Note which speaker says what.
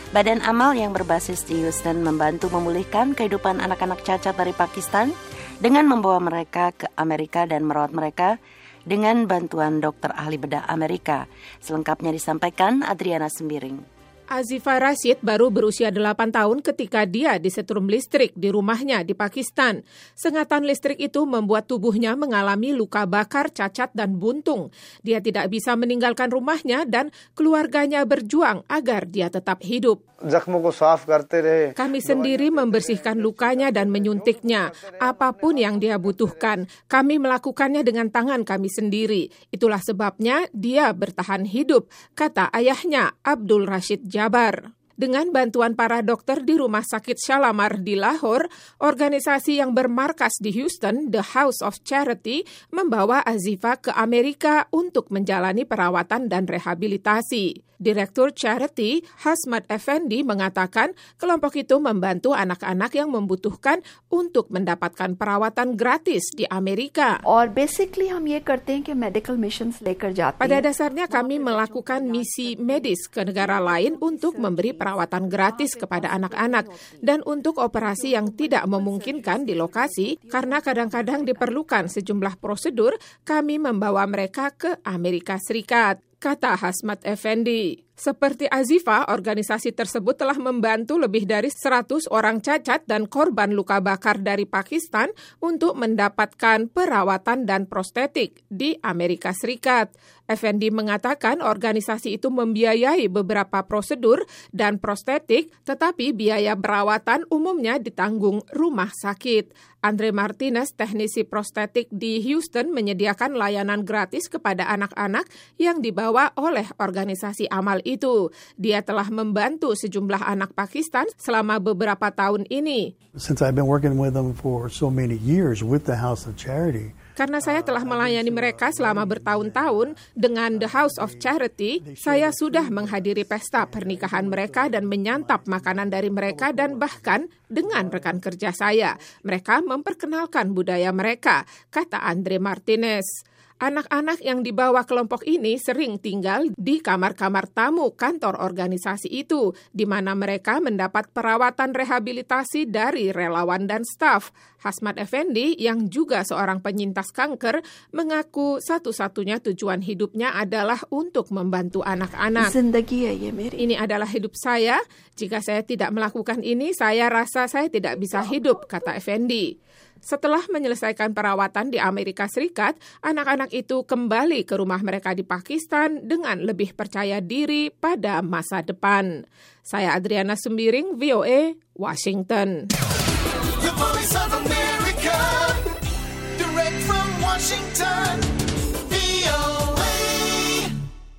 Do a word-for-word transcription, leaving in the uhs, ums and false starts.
Speaker 1: Badan Amal yang berbasis di Houston membantu memulihkan kehidupan anak-anak cacat dari Pakistan dengan membawa mereka ke Amerika dan merawat mereka dengan bantuan dokter ahli bedah Amerika. Selengkapnya disampaikan Adriana Sembiring.
Speaker 2: Azifa Rashid baru berusia delapan tahun ketika dia disetrum listrik di rumahnya di Pakistan. Sengatan listrik itu membuat tubuhnya mengalami luka bakar, cacat, dan buntung. Dia tidak bisa meninggalkan rumahnya dan keluarganya berjuang agar dia tetap hidup. Kami sendiri membersihkan lukanya dan menyuntiknya. Apapun yang dia butuhkan, kami melakukannya dengan tangan kami sendiri. Itulah sebabnya dia bertahan hidup, kata ayahnya Abdul Rashid Jabar. Dengan bantuan para dokter di Rumah Sakit Shalamar di Lahore, organisasi yang bermarkas di Houston, The House of Charity, membawa Azifa ke Amerika untuk menjalani perawatan dan rehabilitasi. Direktur Charity, Hasmat Effendi, mengatakan kelompok itu membantu anak-anak yang membutuhkan untuk mendapatkan perawatan gratis di Amerika. Pada dasarnya kami melakukan misi medis ke negara lain untuk memberi perawatan gratis kepada anak-anak dan untuk operasi yang tidak memungkinkan di lokasi karena kadang-kadang diperlukan sejumlah prosedur, kami membawa mereka ke Amerika Serikat, kata Hasmat Effendi. Seperti Azifa, organisasi tersebut telah membantu lebih dari seratus orang cacat dan korban luka bakar dari Pakistan untuk mendapatkan perawatan dan prostetik di Amerika Serikat. Effendi mengatakan organisasi itu membiayai beberapa prosedur dan prostetik, tetapi biaya perawatan umumnya ditanggung rumah sakit. Andre Martinez, teknisi prostetik di Houston, menyediakan layanan gratis kepada anak-anak yang dibawa oleh organisasi Amal itu. Dia telah membantu sejumlah anak Pakistan selama beberapa tahun ini.
Speaker 3: Since I've been working with them for so many years with the House of Charity.
Speaker 2: Karena saya telah melayani mereka selama bertahun-tahun dengan The House of Charity, saya sudah menghadiri pesta pernikahan mereka dan menyantap makanan dari mereka dan bahkan dengan rekan kerja saya. Mereka memperkenalkan budaya mereka, kata Andre Martinez. Anak-anak yang dibawa kelompok ini sering tinggal di kamar-kamar tamu kantor organisasi itu, di mana mereka mendapat perawatan rehabilitasi dari relawan dan staf. Hasmat Effendi, yang juga seorang penyintas kanker, mengaku satu-satunya tujuan hidupnya adalah untuk membantu anak-anak. Ini adalah hidup saya. Jika saya tidak melakukan ini, saya rasa saya tidak bisa hidup, kata Effendi. Setelah menyelesaikan perawatan di Amerika Serikat, anak-anak itu kembali ke rumah mereka di Pakistan dengan lebih percaya diri pada masa depan. Saya Adriana Sembiring, V O A, Washington. The Voice of America, direct from Washington.